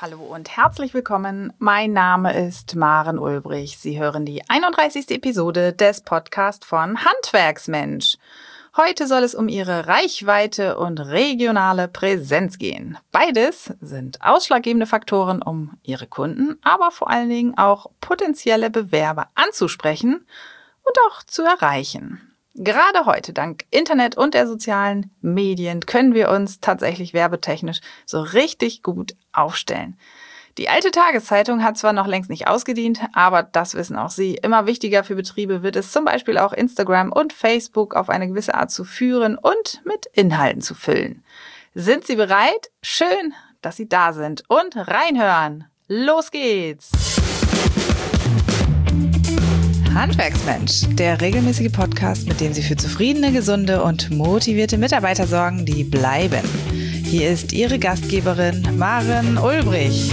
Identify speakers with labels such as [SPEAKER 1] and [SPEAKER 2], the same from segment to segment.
[SPEAKER 1] Hallo und herzlich willkommen. Mein Name ist Maren Ulbrich. Sie hören die 31. Episode des Podcasts von Handwerksmensch. Heute soll es um Ihre Reichweite und regionale Präsenz gehen. Beides sind ausschlaggebende Faktoren, um Ihre Kunden, aber vor allen Dingen auch potenzielle Bewerber anzusprechen und auch zu erreichen. Gerade heute, dank Internet und der sozialen Medien, können wir uns tatsächlich werbetechnisch so richtig gut aufstellen. Die alte Tageszeitung hat zwar noch längst nicht ausgedient, aber das wissen auch Sie. Immer wichtiger für Betriebe wird es zum Beispiel auch Instagram und Facebook auf eine gewisse Art zu führen und mit Inhalten zu füllen. Sind Sie bereit? Schön, dass Sie da sind und reinhören. Los geht's! Handwerksmensch, der regelmäßige Podcast, mit dem Sie für zufriedene, gesunde und motivierte Mitarbeiter sorgen, die bleiben. Hier ist Ihre Gastgeberin Maren Ulbrich.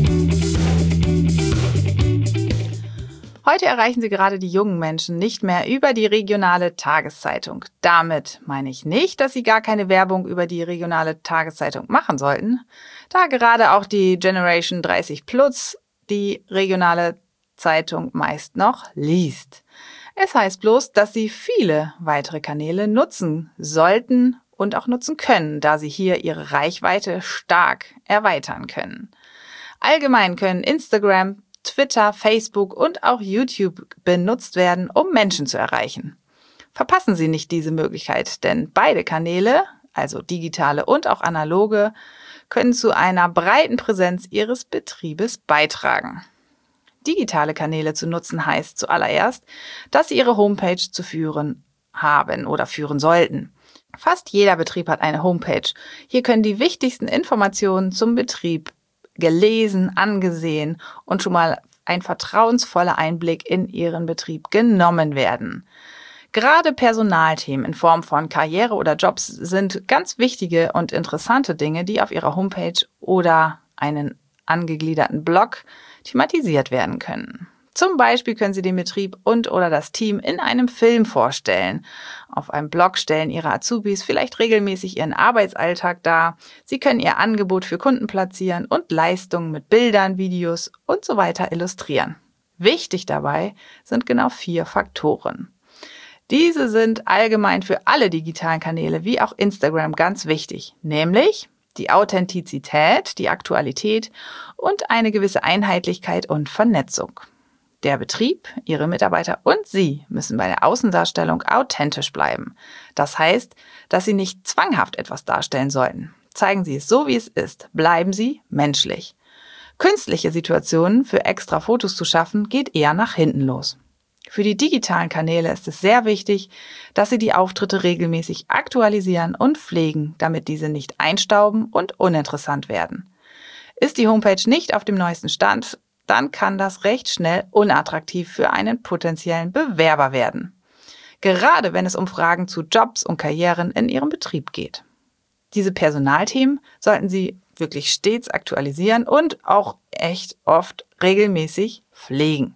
[SPEAKER 1] Heute erreichen Sie gerade die jungen Menschen nicht mehr über die regionale Tageszeitung. Damit meine ich nicht, dass Sie gar keine Werbung über die regionale Tageszeitung machen sollten, da gerade auch die Generation 30 Plus die regionale Zeitung meist noch liest. Es heißt bloß, dass Sie viele weitere Kanäle nutzen sollten und auch nutzen können, da Sie hier Ihre Reichweite stark erweitern können. Allgemein können Instagram, Twitter, Facebook und auch YouTube benutzt werden, um Menschen zu erreichen. Verpassen Sie nicht diese Möglichkeit, denn beide Kanäle, also digitale und auch analoge, können zu einer breiten Präsenz Ihres Betriebes beitragen. Digitale Kanäle zu nutzen heißt zuallererst, dass Sie Ihre Homepage zu führen haben oder führen sollten. Fast jeder Betrieb hat eine Homepage. Hier können die wichtigsten Informationen zum Betrieb gelesen, angesehen und schon mal ein vertrauensvoller Einblick in Ihren Betrieb genommen werden. Gerade Personalthemen in Form von Karriere oder Jobs sind ganz wichtige und interessante Dinge, die auf Ihrer Homepage oder einen angegliederten Blog thematisiert werden können. Zum Beispiel können Sie den Betrieb und/oder das Team in einem Film vorstellen. Auf einem Blog stellen Ihre Azubis vielleicht regelmäßig ihren Arbeitsalltag dar. Sie können Ihr Angebot für Kunden platzieren und Leistungen mit Bildern, Videos und so weiter illustrieren. Wichtig dabei sind genau 4 Faktoren. Diese sind allgemein für alle digitalen Kanäle wie auch Instagram ganz wichtig, nämlich die Authentizität, die Aktualität und eine gewisse Einheitlichkeit und Vernetzung. Der Betrieb, Ihre Mitarbeiter und Sie müssen bei der Außendarstellung authentisch bleiben. Das heißt, dass Sie nicht zwanghaft etwas darstellen sollten. Zeigen Sie es so, wie es ist. Bleiben Sie menschlich. Künstliche Situationen für extra Fotos zu schaffen, geht eher nach hinten los. Für die digitalen Kanäle ist es sehr wichtig, dass Sie die Auftritte regelmäßig aktualisieren und pflegen, damit diese nicht einstauben und uninteressant werden. Ist die Homepage nicht auf dem neuesten Stand, dann kann das recht schnell unattraktiv für einen potenziellen Bewerber werden. Gerade wenn es um Fragen zu Jobs und Karrieren in Ihrem Betrieb geht. Diese Personalthemen sollten Sie wirklich stets aktualisieren und auch echt oft regelmäßig pflegen.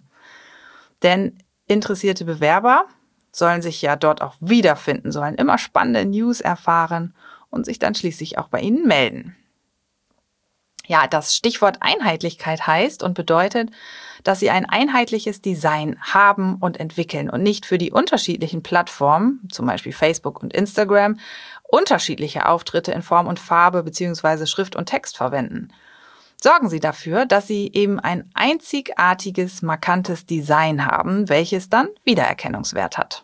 [SPEAKER 1] Denn interessierte Bewerber sollen sich ja dort auch wiederfinden, sollen immer spannende News erfahren und sich dann schließlich auch bei Ihnen melden. Ja, das Stichwort Einheitlichkeit heißt und bedeutet, dass Sie ein einheitliches Design haben und entwickeln und nicht für die unterschiedlichen Plattformen, zum Beispiel Facebook und Instagram, unterschiedliche Auftritte in Form und Farbe bzw. Schrift und Text verwenden. Sorgen Sie dafür, dass Sie eben ein einzigartiges, markantes Design haben, welches dann Wiedererkennungswert hat.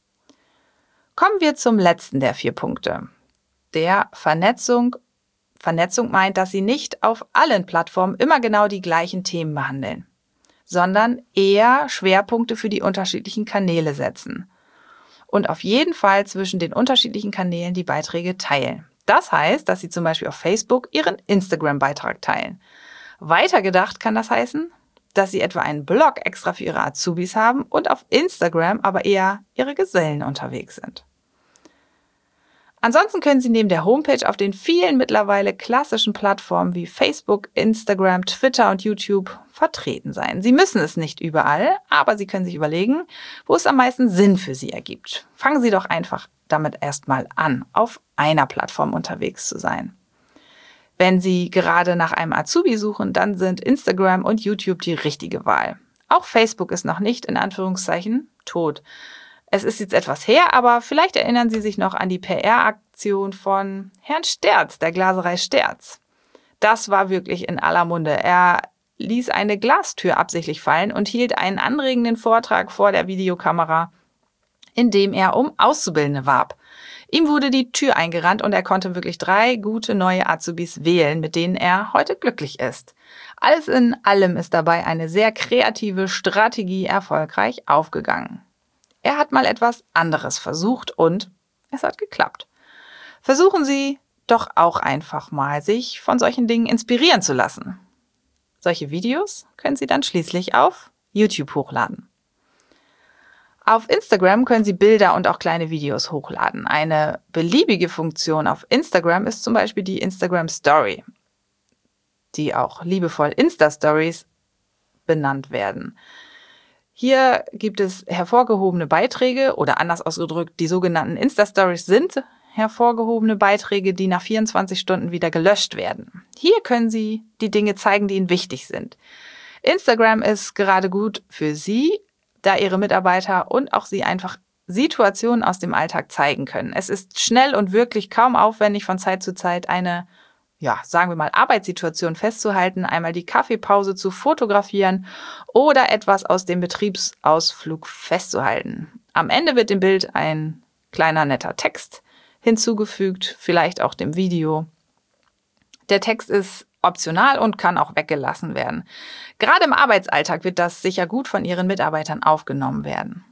[SPEAKER 1] Kommen wir zum letzten der 4 Punkte, der Vernetzung. Vernetzung meint, dass Sie nicht auf allen Plattformen immer genau die gleichen Themen behandeln, sondern eher Schwerpunkte für die unterschiedlichen Kanäle setzen und auf jeden Fall zwischen den unterschiedlichen Kanälen die Beiträge teilen. Das heißt, dass Sie zum Beispiel auf Facebook Ihren Instagram-Beitrag teilen. Weitergedacht kann das heißen, dass Sie etwa einen Blog extra für Ihre Azubis haben und auf Instagram aber eher Ihre Gesellen unterwegs sind. Ansonsten können Sie neben der Homepage auf den vielen mittlerweile klassischen Plattformen wie Facebook, Instagram, Twitter und YouTube vertreten sein. Sie müssen es nicht überall, aber Sie können sich überlegen, wo es am meisten Sinn für Sie ergibt. Fangen Sie doch einfach damit erstmal an, auf einer Plattform unterwegs zu sein. Wenn Sie gerade nach einem Azubi suchen, dann sind Instagram und YouTube die richtige Wahl. Auch Facebook ist noch nicht, in Anführungszeichen, tot. Es ist jetzt etwas her, aber vielleicht erinnern Sie sich noch an die PR-Aktion von Herrn Sterz, der Glaserei Sterz. Das war wirklich in aller Munde. Er ließ eine Glastür absichtlich fallen und hielt einen anregenden Vortrag vor der Videokamera, in dem er um Auszubildende warb. Ihm wurde die Tür eingerannt und er konnte wirklich 3 gute neue Azubis wählen, mit denen er heute glücklich ist. Alles in allem ist dabei eine sehr kreative Strategie erfolgreich aufgegangen. Er hat mal etwas anderes versucht und es hat geklappt. Versuchen Sie doch auch einfach mal, sich von solchen Dingen inspirieren zu lassen. Solche Videos können Sie dann schließlich auf YouTube hochladen. Auf Instagram können Sie Bilder und auch kleine Videos hochladen. Eine beliebige Funktion auf Instagram ist zum Beispiel die Instagram Story, die auch liebevoll Insta-Stories benannt werden. Hier gibt es hervorgehobene Beiträge oder anders ausgedrückt, die sogenannten Insta-Stories sind hervorgehobene Beiträge, die nach 24 Stunden wieder gelöscht werden. Hier können Sie die Dinge zeigen, die Ihnen wichtig sind. Instagram ist gerade gut für Sie, da Ihre Mitarbeiter und auch Sie einfach Situationen aus dem Alltag zeigen können. Es ist schnell und wirklich kaum aufwendig, von Zeit zu Zeit eine, sagen wir mal, Arbeitssituation festzuhalten, einmal die Kaffeepause zu fotografieren oder etwas aus dem Betriebsausflug festzuhalten. Am Ende wird dem Bild ein kleiner netter Text hinzugefügt, vielleicht auch dem Video. Der Text ist optional und kann auch weggelassen werden. Gerade im Arbeitsalltag wird das sicher gut von Ihren Mitarbeitern aufgenommen werden.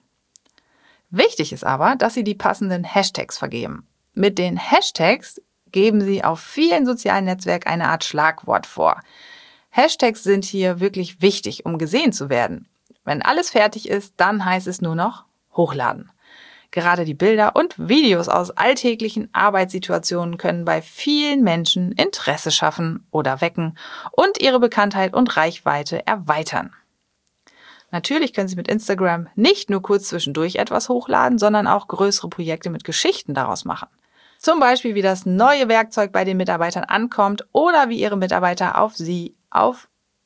[SPEAKER 1] Wichtig ist aber, dass Sie die passenden Hashtags vergeben. Mit den Hashtags geben Sie auf vielen sozialen Netzwerken eine Art Schlagwort vor. Hashtags sind hier wirklich wichtig, um gesehen zu werden. Wenn alles fertig ist, dann heißt es nur noch hochladen. Gerade die Bilder und Videos aus alltäglichen Arbeitssituationen können bei vielen Menschen Interesse schaffen oder wecken und ihre Bekanntheit und Reichweite erweitern. Natürlich können Sie mit Instagram nicht nur kurz zwischendurch etwas hochladen, sondern auch größere Projekte mit Geschichten daraus machen. Zum Beispiel, wie das neue Werkzeug bei den Mitarbeitern ankommt oder wie Ihre Mitarbeiter auf Sie auf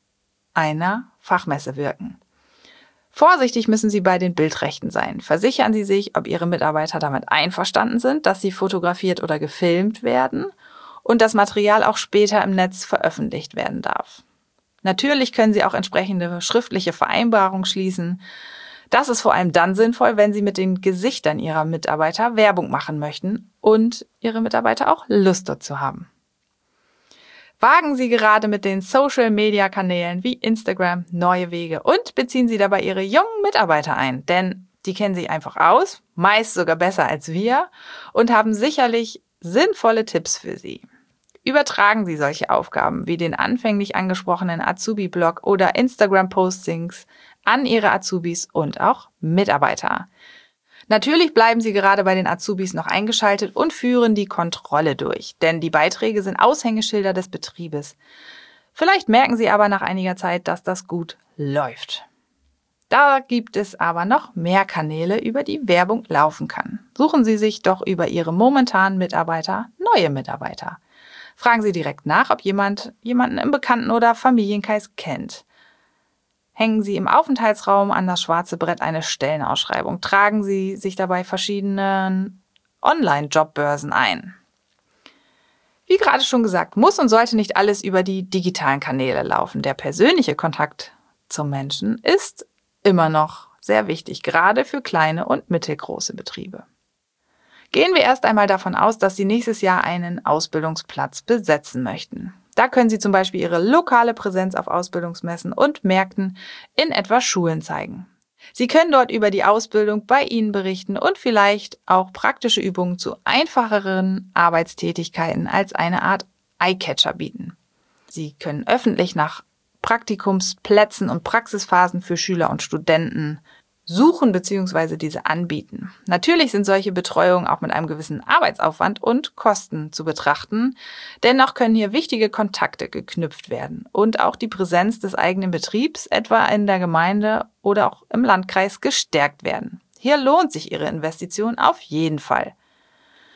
[SPEAKER 1] einer Fachmesse wirken. Vorsichtig müssen Sie bei den Bildrechten sein. Versichern Sie sich, ob Ihre Mitarbeiter damit einverstanden sind, dass sie fotografiert oder gefilmt werden und das Material auch später im Netz veröffentlicht werden darf. Natürlich können Sie auch entsprechende schriftliche Vereinbarungen schließen. Das ist vor allem dann sinnvoll, wenn Sie mit den Gesichtern Ihrer Mitarbeiter Werbung machen möchten und Ihre Mitarbeiter auch Lust dazu haben. Wagen Sie gerade mit den Social-Media-Kanälen wie Instagram neue Wege und beziehen Sie dabei Ihre jungen Mitarbeiter ein, denn die kennen sich einfach aus, meist sogar besser als wir und haben sicherlich sinnvolle Tipps für Sie. Übertragen Sie solche Aufgaben wie den anfänglich angesprochenen Azubi-Blog oder Instagram-Postings an Ihre Azubis und auch Mitarbeiter. Natürlich bleiben Sie gerade bei den Azubis noch eingeschaltet und führen die Kontrolle durch, denn die Beiträge sind Aushängeschilder des Betriebes. Vielleicht merken Sie aber nach einiger Zeit, dass das gut läuft. Da gibt es aber noch mehr Kanäle, über die Werbung laufen kann. Suchen Sie sich doch über Ihre momentanen Mitarbeiter neue Mitarbeiter. Fragen Sie direkt nach, ob jemanden im Bekannten- oder Familienkreis kennt. Hängen Sie im Aufenthaltsraum an das schwarze Brett eine Stellenausschreibung. Tragen Sie sich dabei verschiedenen Online-Jobbörsen ein. Wie gerade schon gesagt, muss und sollte nicht alles über die digitalen Kanäle laufen. Der persönliche Kontakt zum Menschen ist immer noch sehr wichtig, gerade für kleine und mittelgroße Betriebe. Gehen wir erst einmal davon aus, dass Sie nächstes Jahr einen Ausbildungsplatz besetzen möchten. Da können Sie zum Beispiel Ihre lokale Präsenz auf Ausbildungsmessen und Märkten in etwa Schulen zeigen. Sie können dort über die Ausbildung bei Ihnen berichten und vielleicht auch praktische Übungen zu einfacheren Arbeitstätigkeiten als eine Art Eyecatcher bieten. Sie können öffentlich nach Praktikumsplätzen und Praxisphasen für Schüler und Studenten suchen bzw. diese anbieten. Natürlich sind solche Betreuungen auch mit einem gewissen Arbeitsaufwand und Kosten zu betrachten. Dennoch können hier wichtige Kontakte geknüpft werden und auch die Präsenz des eigenen Betriebs, etwa in der Gemeinde oder auch im Landkreis, gestärkt werden. Hier lohnt sich Ihre Investition auf jeden Fall.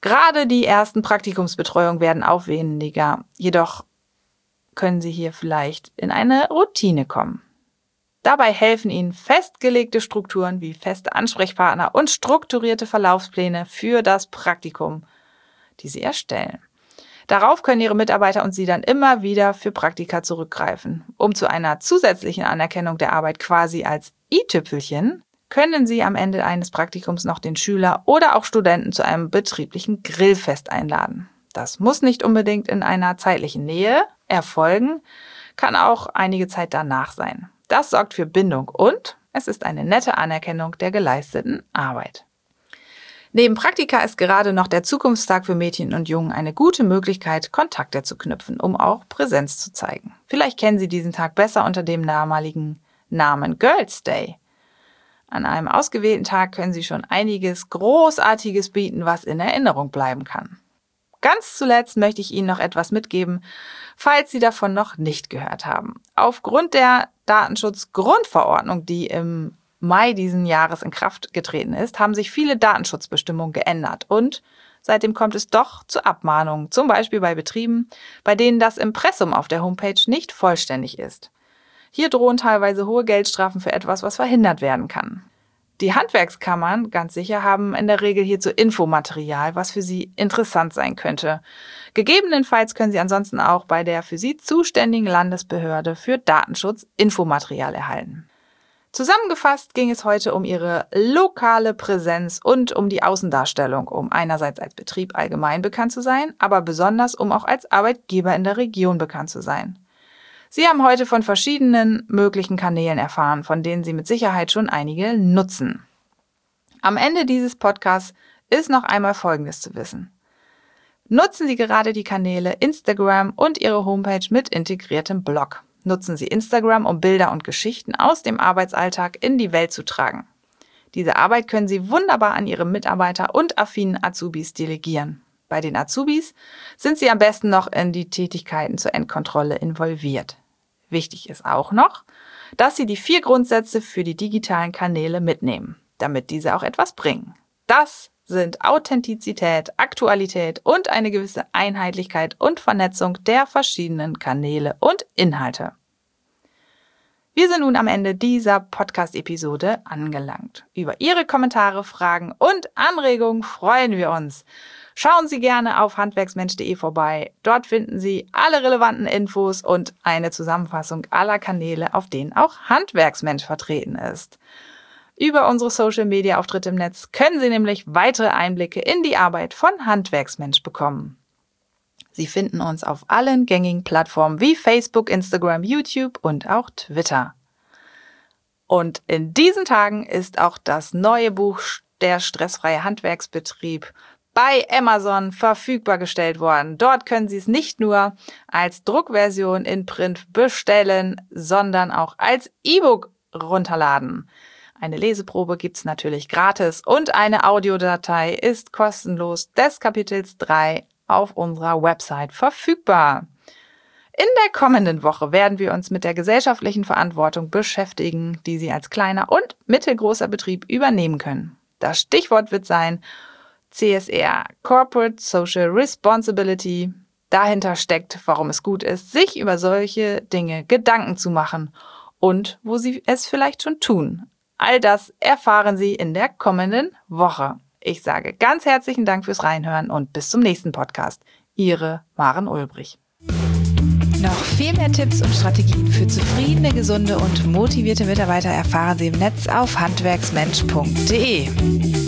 [SPEAKER 1] Gerade die ersten Praktikumsbetreuungen werden aufwendiger, jedoch können Sie hier vielleicht in eine Routine kommen. Dabei helfen Ihnen festgelegte Strukturen wie feste Ansprechpartner und strukturierte Verlaufspläne für das Praktikum, die Sie erstellen. Darauf können Ihre Mitarbeiter und Sie dann immer wieder für Praktika zurückgreifen. Um zu einer zusätzlichen Anerkennung der Arbeit quasi als i-Tüpfelchen können Sie am Ende eines Praktikums noch den Schüler oder auch Studenten zu einem betrieblichen Grillfest einladen. Das muss nicht unbedingt in einer zeitlichen Nähe erfolgen, kann auch einige Zeit danach sein. Das sorgt für Bindung und es ist eine nette Anerkennung der geleisteten Arbeit. Neben Praktika ist gerade noch der Zukunftstag für Mädchen und Jungen eine gute Möglichkeit, Kontakte zu knüpfen, um auch Präsenz zu zeigen. Vielleicht kennen Sie diesen Tag besser unter dem damaligen Namen Girls Day. An einem ausgewählten Tag können Sie schon einiges Großartiges bieten, was in Erinnerung bleiben kann. Ganz zuletzt möchte ich Ihnen noch etwas mitgeben, falls Sie davon noch nicht gehört haben. Aufgrund der Datenschutzgrundverordnung, die im Mai diesen Jahres in Kraft getreten ist, haben sich viele Datenschutzbestimmungen geändert und seitdem kommt es doch zu Abmahnungen, zum Beispiel bei Betrieben, bei denen das Impressum auf der Homepage nicht vollständig ist. Hier drohen teilweise hohe Geldstrafen für etwas, was verhindert werden kann. Die Handwerkskammern, ganz sicher, haben in der Regel hierzu Infomaterial, was für Sie interessant sein könnte. Gegebenenfalls können Sie ansonsten auch bei der für Sie zuständigen Landesbehörde für Datenschutz Infomaterial erhalten. Zusammengefasst ging es heute um Ihre lokale Präsenz und um die Außendarstellung, um einerseits als Betrieb allgemein bekannt zu sein, aber besonders um auch als Arbeitgeber in der Region bekannt zu sein. Sie haben heute von verschiedenen möglichen Kanälen erfahren, von denen Sie mit Sicherheit schon einige nutzen. Am Ende dieses Podcasts ist noch einmal Folgendes zu wissen. Nutzen Sie gerade die Kanäle Instagram und Ihre Homepage mit integriertem Blog. Nutzen Sie Instagram, um Bilder und Geschichten aus dem Arbeitsalltag in die Welt zu tragen. Diese Arbeit können Sie wunderbar an Ihre Mitarbeiter und affinen Azubis delegieren. Bei den Azubis sind Sie am besten noch in die Tätigkeiten zur Endkontrolle involviert. Wichtig ist auch noch, dass Sie die 4 Grundsätze für die digitalen Kanäle mitnehmen, damit diese auch etwas bringen. Das sind Authentizität, Aktualität und eine gewisse Einheitlichkeit und Vernetzung der verschiedenen Kanäle und Inhalte. Wir sind nun am Ende dieser Podcast-Episode angelangt. Über Ihre Kommentare, Fragen und Anregungen freuen wir uns. Schauen Sie gerne auf handwerksmensch.de vorbei. Dort finden Sie alle relevanten Infos und eine Zusammenfassung aller Kanäle, auf denen auch Handwerksmensch vertreten ist. Über unsere Social-Media-Auftritte im Netz können Sie nämlich weitere Einblicke in die Arbeit von Handwerksmensch bekommen. Sie finden uns auf allen gängigen Plattformen wie Facebook, Instagram, YouTube und auch Twitter. Und in diesen Tagen ist auch das neue Buch Der stressfreie Handwerksbetrieb bei Amazon verfügbar gestellt worden. Dort können Sie es nicht nur als Druckversion in Print bestellen, sondern auch als E-Book runterladen. Eine Leseprobe gibt's natürlich gratis und eine Audiodatei ist kostenlos des Kapitels 3 auf unserer Website verfügbar. In der kommenden Woche werden wir uns mit der gesellschaftlichen Verantwortung beschäftigen, die Sie als kleiner und mittelgroßer Betrieb übernehmen können. Das Stichwort wird sein CSR, Corporate Social Responsibility. Dahinter steckt, warum es gut ist, sich über solche Dinge Gedanken zu machen und wo Sie es vielleicht schon tun. All das erfahren Sie in der kommenden Woche. Ich sage ganz herzlichen Dank fürs Reinhören und bis zum nächsten Podcast. Ihre Maren Ulbrich.
[SPEAKER 2] Noch viel mehr Tipps und Strategien für zufriedene, gesunde und motivierte Mitarbeiter erfahren Sie im Netz auf handwerksmensch.de.